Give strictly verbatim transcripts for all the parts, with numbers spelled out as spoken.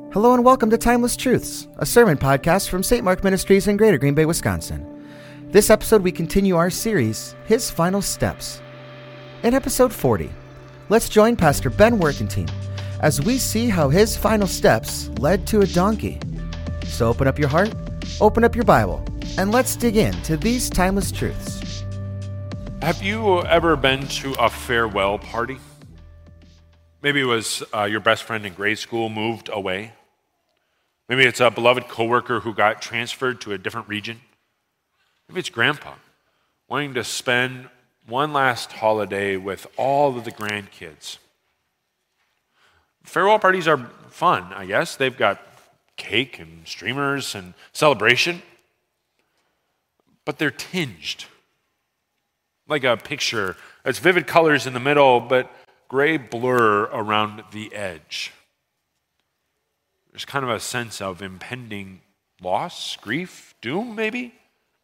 Hello and welcome to Timeless Truths, a sermon podcast from Saint Mark Ministries in Greater Green Bay, Wisconsin. This episode we continue our series, His Final Steps. In episode forty, let's join Pastor Ben Workentine as we see how his final steps led to a donkey. So open up your heart, open up your Bible, and let's dig into these timeless truths. Have you ever been to a farewell party? Maybe it was uh, your best friend in grade school moved away. Maybe it's a beloved coworker who got transferred to a different region. Maybe it's grandpa wanting to spend one last holiday with all of the grandkids. Farewell parties are fun, I guess. They've got cake and streamers and celebration, but they're tinged. Like a picture. It's vivid colors in the middle, but gray blur around the edge. There's kind of a sense of impending loss, grief, doom, maybe.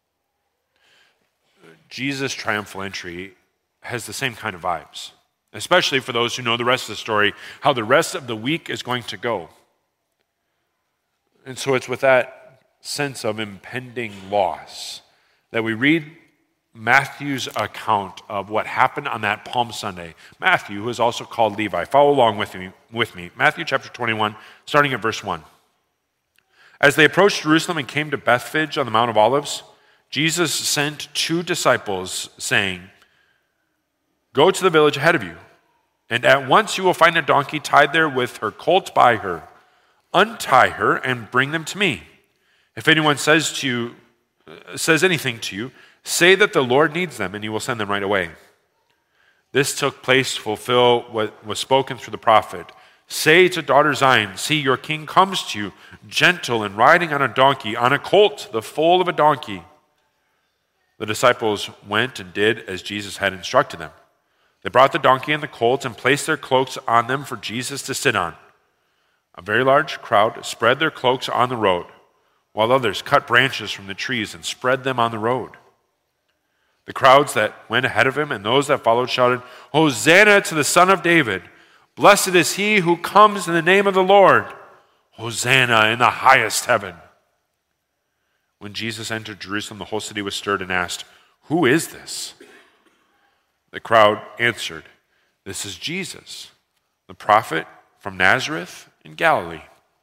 Jesus' triumphal entry has the same kind of vibes, especially for those who know the rest of the story, how the rest of the week is going to go. And so it's with that sense of impending loss that we read Matthew's account of what happened on that Palm Sunday. Matthew, who is also called Levi. Follow along with me. With me. Matthew chapter twenty-one, starting at verse one. As they approached Jerusalem and came to Bethphage on the Mount of Olives, Jesus sent two disciples, saying, "Go to the village ahead of you, and at once you will find a donkey tied there with her colt by her. Untie her and bring them to me. If anyone says to you, says anything to you, say that the Lord needs them, and he will send them right away." This took place to fulfill what was spoken through the prophet. "Say to daughter Zion, see, your king comes to you, gentle and riding on a donkey, on a colt, the foal of a donkey." The disciples went and did as Jesus had instructed them. They brought the donkey and the colt and placed their cloaks on them for Jesus to sit on. A very large crowd spread their cloaks on the road, while others cut branches from the trees and spread them on the road. The crowds that went ahead of him and those that followed shouted, "Hosanna to the Son of David! Blessed is he who comes in the name of the Lord! Hosanna in the highest heaven!" When Jesus entered Jerusalem, the whole city was stirred and asked, "Who is this?" The crowd answered, "This is Jesus, the prophet from Nazareth in Galilee."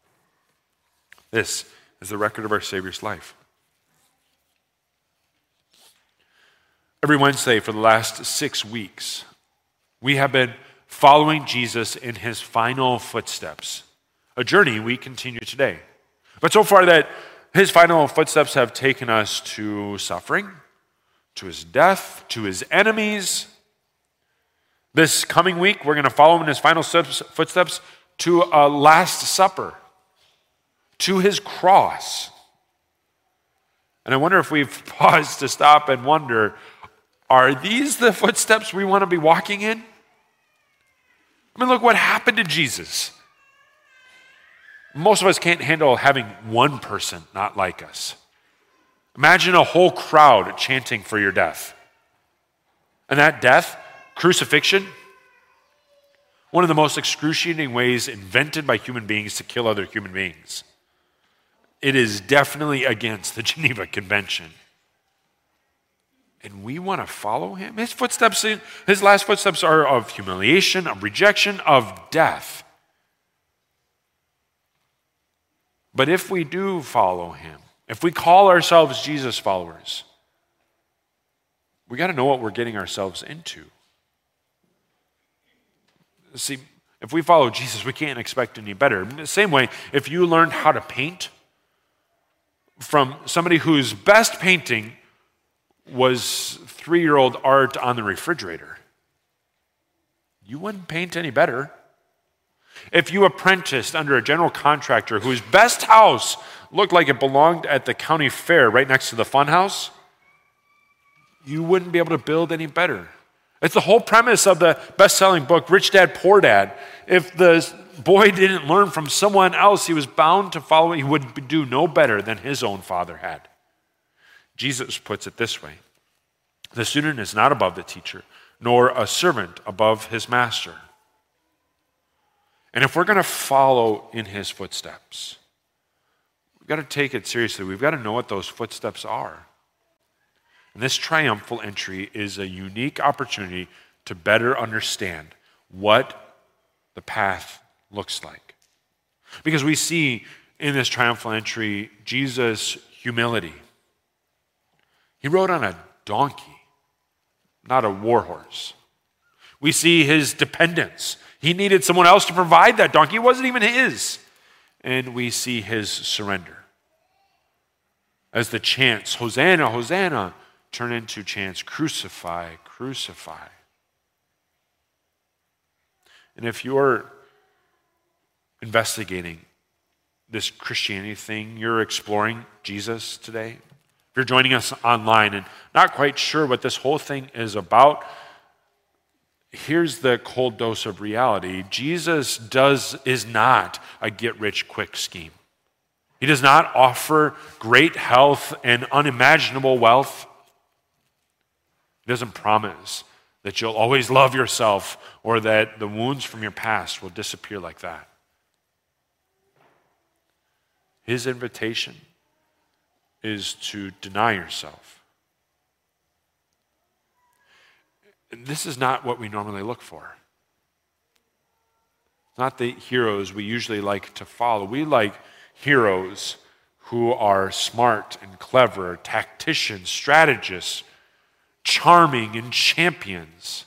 This is the record of our Savior's life. Every Wednesday for the last six weeks, we have been following Jesus in his final footsteps, a journey we continue today. But so far that his final footsteps have taken us to suffering, to his death, to his enemies. This coming week, we're going to follow him in his final footsteps to a Last Supper, to his cross. And I wonder if we've paused to stop and wonder, are these the footsteps we want to be walking in? I mean, look what happened to Jesus. Most of us can't handle having one person not like us. Imagine a whole crowd chanting for your death. And that death, crucifixion, one of the most excruciating ways invented by human beings to kill other human beings. It is definitely against the Geneva Convention. And we want to follow him? His footsteps, his last footsteps are of humiliation, of rejection, of death. But if we do follow him, if we call ourselves Jesus followers, we got to know what we're getting ourselves into. See, if we follow Jesus, we can't expect any better. In the same way, if you learned how to paint from somebody whose best painting was three-year-old art on the refrigerator, you wouldn't paint any better. If you apprenticed under a general contractor whose best house looked like it belonged at the county fair right next to the fun house, you wouldn't be able to build any better. It's the whole premise of the best-selling book, Rich Dad, Poor Dad. If the boy didn't learn from someone else, he was bound to follow it. He would do no better than his own father had. Jesus puts it this way: the student is not above the teacher, nor a servant above his master. And if we're going to follow in his footsteps, we've got to take it seriously. We've got to know what those footsteps are. And this triumphal entry is a unique opportunity to better understand what the path looks like. Because we see in this triumphal entry Jesus' humility. He rode on a donkey, not a war horse. We see his dependence. He needed someone else to provide that donkey. It wasn't even his. And we see his surrender. As the chants, Hosanna, Hosanna, turn into chants, crucify, crucify. And if you're investigating this Christianity thing, you're exploring Jesus today, if you're joining us online and not quite sure what this whole thing is about, here's the cold dose of reality. Jesus does is not a get-rich-quick scheme. He does not offer great health and unimaginable wealth. He doesn't promise that you'll always love yourself or that the wounds from your past will disappear like that. His invitation is to deny yourself. This is not what we normally look for. Not the heroes we usually like to follow. We like heroes who are smart and clever, tacticians, strategists, charming and champions.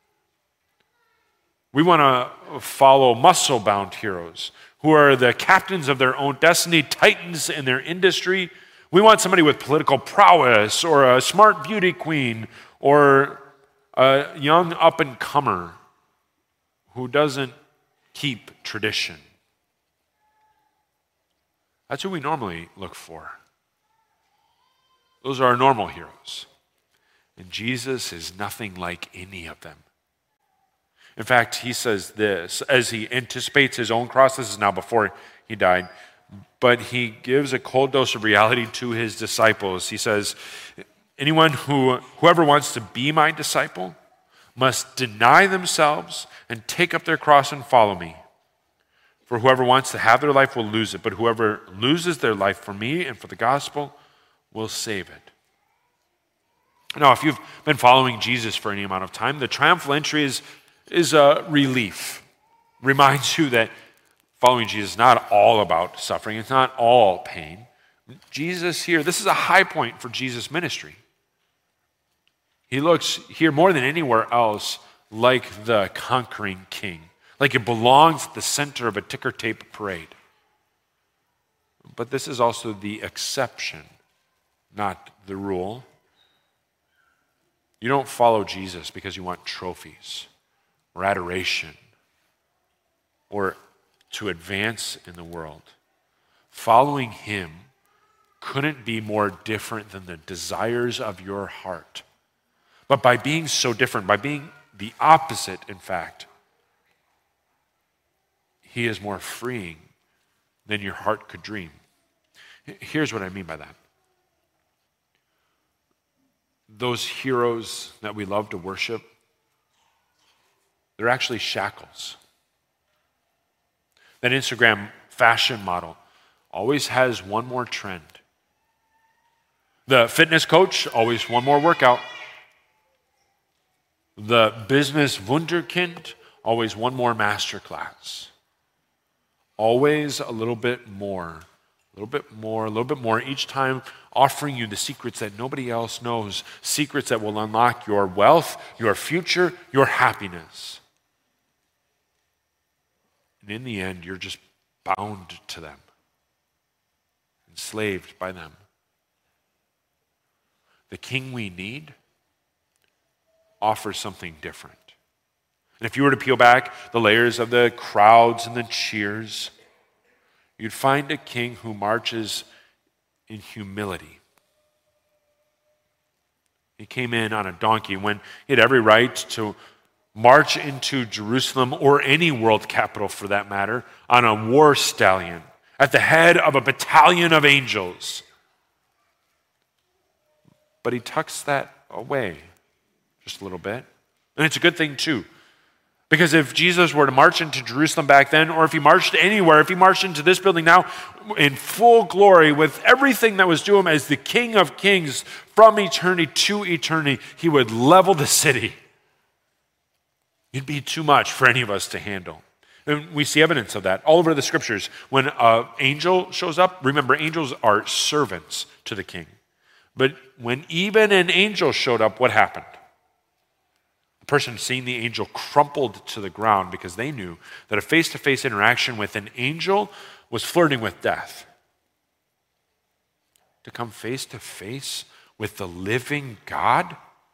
We want to follow muscle-bound heroes who are the captains of their own destiny, titans in their industry. We want somebody with political prowess or a smart beauty queen or a young up-and-comer who doesn't keep tradition. That's who we normally look for. Those are our normal heroes. And Jesus is nothing like any of them. In fact, he says this as he anticipates his own cross. This is now before he died. But he gives a cold dose of reality to his disciples. He says, anyone who, whoever wants to be my disciple must deny themselves and take up their cross and follow me. For whoever wants to have their life will lose it, but whoever loses their life for me and for the gospel will save it. Now, if you've been following Jesus for any amount of time, the triumphal entry is, is a relief. Reminds you that following Jesus is not all about suffering. It's not all pain. Jesus here, this is a high point for Jesus' ministry. He looks here more than anywhere else like the conquering king, like it belongs at the center of a ticker tape parade. But this is also the exception, not the rule. You don't follow Jesus because you want trophies or adoration or to advance in the world. Following him couldn't be more different than the desires of your heart. But by being so different, by being the opposite, in fact, he is more freeing than your heart could dream. Here's what I mean by that. Those heroes that we love to worship, they're actually shackles. That Instagram fashion model always has one more trend. The fitness coach, always one more workout. The business wunderkind, always one more masterclass. Always a little bit more, a little bit more, a little bit more, each time offering you the secrets that nobody else knows, secrets that will unlock your wealth, your future, your happiness. And in the end, you're just bound to them, enslaved by them. The king we need offers something different. And if you were to peel back the layers of the crowds and the cheers, you'd find a king who marches in humility. He came in on a donkey when he had every right to march into Jerusalem or any world capital for that matter on a war stallion at the head of a battalion of angels. But he tucks that away just a little bit. And it's a good thing too. Because if Jesus were to march into Jerusalem back then, or if he marched anywhere, if he marched into this building now in full glory with everything that was due him as the King of Kings from eternity to eternity, he would level the city. It'd be too much for any of us to handle. And we see evidence of that all over the scriptures. When an angel shows up, remember, angels are servants to the king. But when even an angel showed up, what happened? The person seeing the angel crumpled to the ground because they knew that a face-to-face interaction with an angel was flirting with death. To come face-to-face with the living God?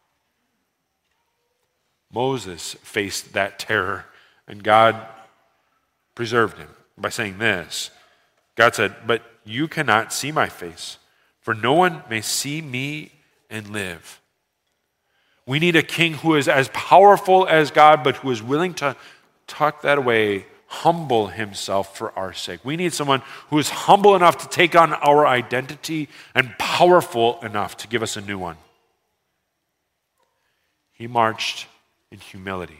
Moses faced that terror, and God preserved him by saying this. God said, "But you cannot see my face, for no one may see me and live." We need a king who is as powerful as God, but who is willing to tuck that away, humble himself for our sake. We need someone who is humble enough to take on our identity and powerful enough to give us a new one. He marched in humility.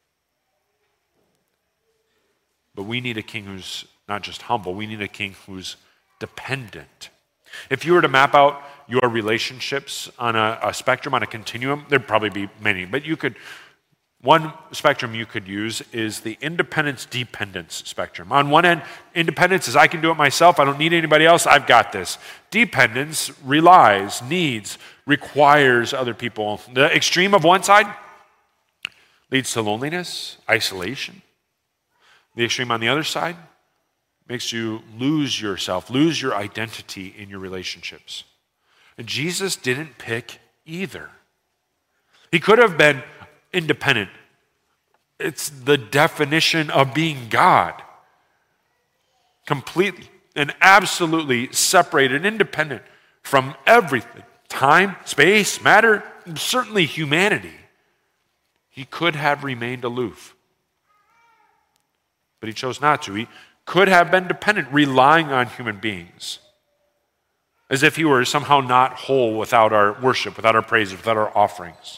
But we need a king who's not just humble, we need a king who's dependent. If you were to map out your relationships on a, a spectrum, on a continuum, there'd probably be many, but you could, one spectrum you could use is the independence-dependence spectrum. On one end, independence is I can do it myself, I don't need anybody else, I've got this. Dependence relies, needs, requires other people. The extreme of one side leads to loneliness, isolation. The extreme on the other side makes you lose yourself, lose your identity in your relationships. And Jesus didn't pick either. He could have been independent. It's the definition of being God. Completely and absolutely separated, independent from everything. Time, space, matter, certainly humanity. He could have remained aloof. But he chose not to. He could have been dependent, relying on human beings, as if he were somehow not whole without our worship, without our praises, without our offerings.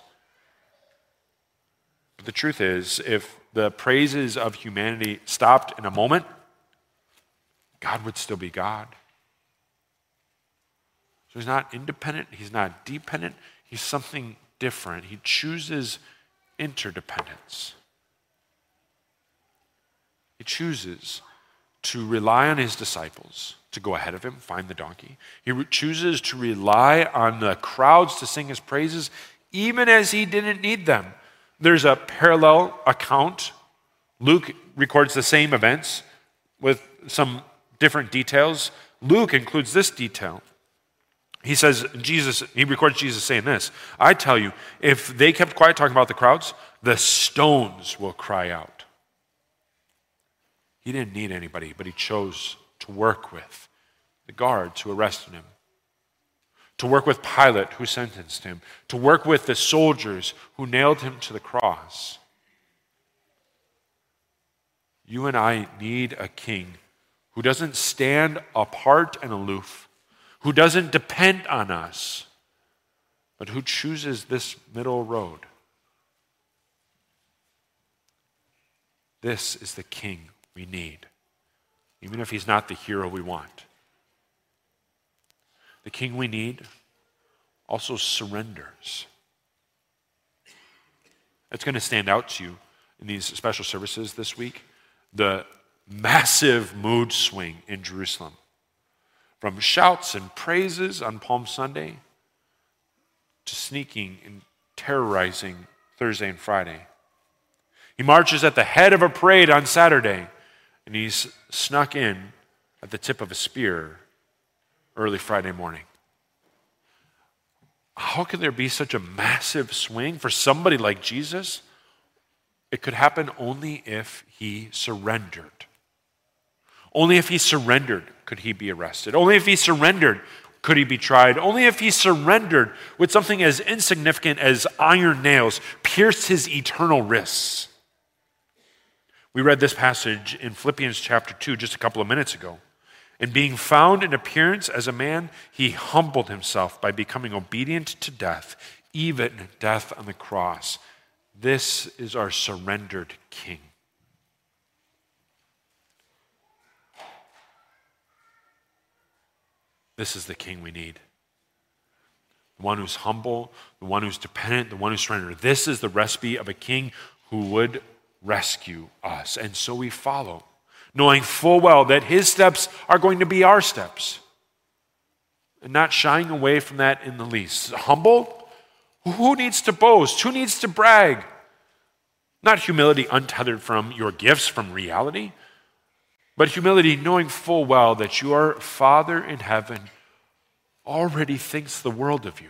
But the truth is, if the praises of humanity stopped in a moment, God would still be God. So he's not independent, he's not dependent, he's something different. He chooses interdependence. He chooses to rely on his disciples to go ahead of him, find the donkey. He re- chooses to rely on the crowds to sing his praises, even as he didn't need them. There's a parallel account. Luke records the same events with some different details. Luke includes this detail. He says, Jesus, he records Jesus saying this, "I tell you, if they kept quiet talking about the crowds, the stones will cry out." He didn't need anybody, but he chose to work with the guards who arrested him, to work with Pilate who sentenced him, to work with the soldiers who nailed him to the cross. You and I need a king who doesn't stand apart and aloof, who doesn't depend on us, but who chooses this middle road. This is the king we need, even if he's not the hero we want. The king we need also surrenders. It's going to stand out to you in these special services this week, the massive mood swing in Jerusalem. From shouts and praises on Palm Sunday to sneaking and terrorizing Thursday and Friday. He marches at the head of a parade on Saturday, and he's snuck in at the tip of a spear early Friday morning. How could there be such a massive swing for somebody like Jesus? It could happen only if he surrendered. Only if he surrendered could he be arrested. Only if he surrendered could he be tried. Only if he surrendered with something as insignificant as iron nails pierced his eternal wrists. We read this passage in Philippians chapter two just a couple of minutes ago. And being found in appearance as a man, he humbled himself by becoming obedient to death, even death on the cross. This is our surrendered King. This is the King we need. The one who's humble, the one who's dependent, the one who's surrendered. This is the recipe of a King who would rescue us. And so we follow, knowing full well that his steps are going to be our steps. And not shying away from that in the least. Humble? Who needs to boast? Who needs to brag? Not humility untethered from your gifts, from reality, but humility knowing full well that your Father in heaven already thinks the world of you.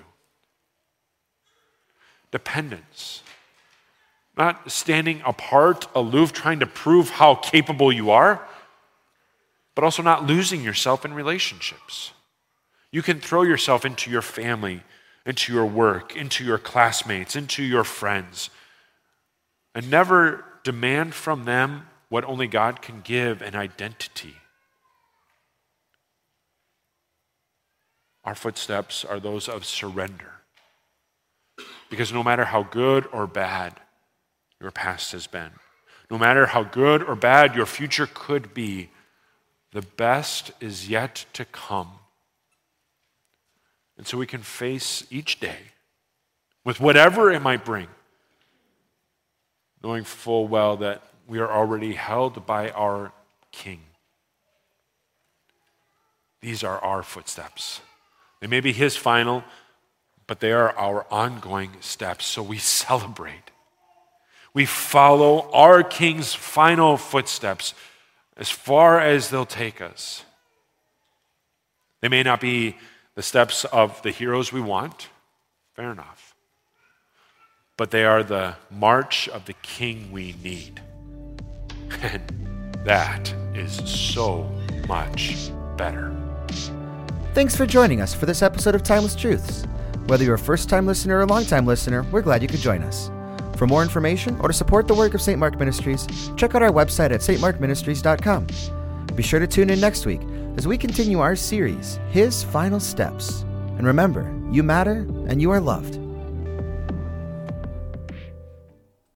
Dependence. Not standing apart, aloof, trying to prove how capable you are, but also not losing yourself in relationships. You can throw yourself into your family, into your work, into your classmates, into your friends, and never demand from them what only God can give, an identity. Our footsteps are those of surrender. Because no matter how good or bad your past has been, no matter how good or bad your future could be, the best is yet to come. And so we can face each day with whatever it might bring, knowing full well that we are already held by our King. These are our footsteps. They may be his final, but they are our ongoing steps. So we celebrate. We follow our King's final footsteps as far as they'll take us. They may not be the steps of the heroes we want, fair enough, but they are the march of the King we need. And that is so much better. Thanks for joining us for this episode of Timeless Truths. Whether you're a first-time listener or a long-time listener, we're glad you could join us. For more information or to support the work of Saint Mark Ministries, check out our website at s t mark ministries dot com. Be sure to tune in next week as we continue our series, His Final Steps. And remember, you matter and you are loved.